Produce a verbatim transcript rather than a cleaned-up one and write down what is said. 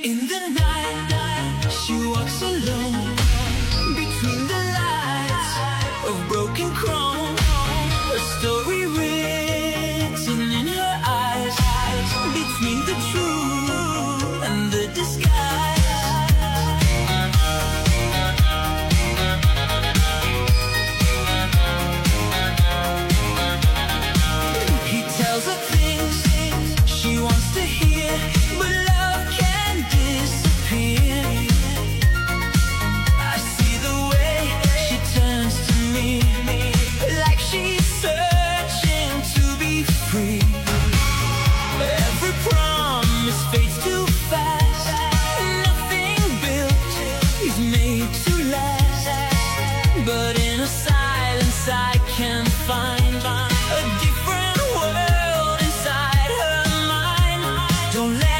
In the night, she walks alone between the lights of broken chrome. A story written in her eyes, between the truth and the disguise. He tells her things she wants to hear, but love can disappear. I see the way she turns to me, like she's searching to be free. Every promise fades too fast. Nothing built is made to last. But in a silence I can find a different world inside her mind. Don't let